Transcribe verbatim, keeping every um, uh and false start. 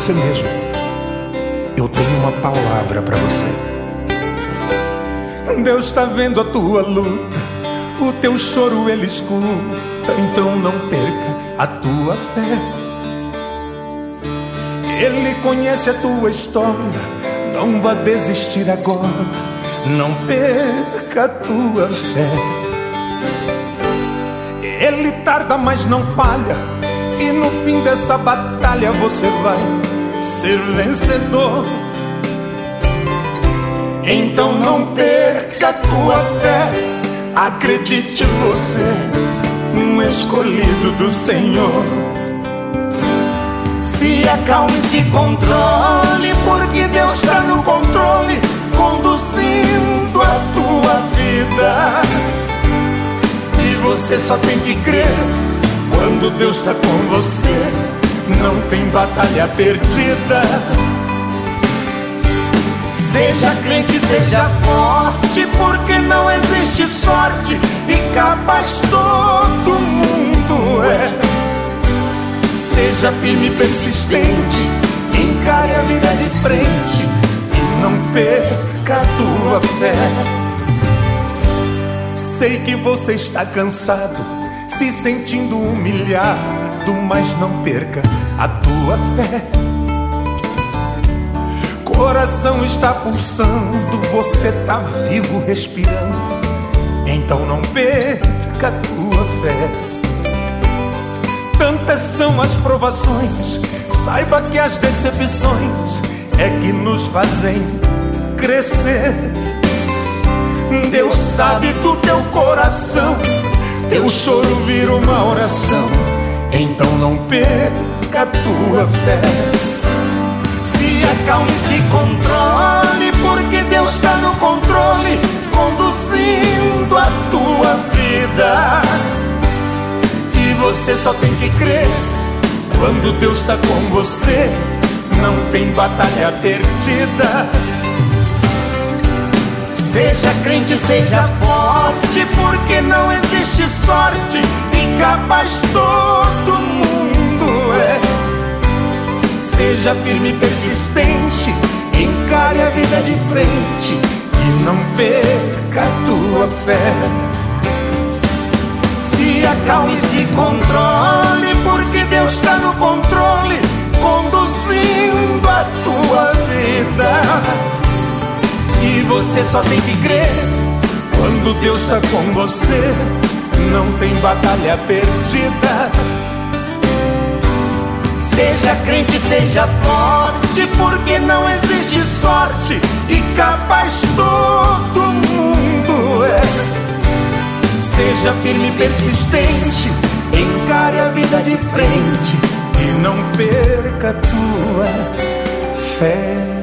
você mesmo. Eu tenho uma palavra para você. Deus está vendo a tua luta, o teu choro Ele escuta, então não perca a tua fé. Ele conhece a tua história, não vá desistir agora, não perca a tua fé. Ele tarda, mas não falha, e no fim dessa batalha você vai ser vencedor. Então não perca a tua fé, acredite você, um escolhido do Senhor. Se acalme, se controle, porque Deus está no controle, conduzindo a tua vida. E você só tem que crer, quando Deus está com você, não tem batalha perdida. Seja crente, seja forte, porque não existe sorte, e capaz todo mundo é. Seja firme e persistente, encare a vida de frente e não perca a tua fé. Sei que você está cansado, se sentindo humilhado, mas não perca a tua fé. Coração está pulsando, você está vivo, respirando, então não perca a tua fé. Tantas são as provações, saiba que as decepções é que nos fazem crescer. Deus sabe do teu coração, teu choro vira uma oração, então não perca a tua fé. Se acalme, se controle, porque Deus está no controle, conduzindo a tua vida. E você só tem que crer, quando Deus está com você, não tem batalha perdida. Seja crente, seja forte, porque não existe sorte, e capaz todo mundo é. Seja firme e persistente, encare a vida de frente e não perca a tua fé. Se acalme, se controle, porque Deus está no controle, conduzindo a tua vida. E você só tem que crer, quando Deus está com você, não tem batalha perdida. Seja crente, seja forte, porque não existe sorte, e capaz todo mundo é. Seja firme e persistente, encare a vida de frente e não perca a tua fé.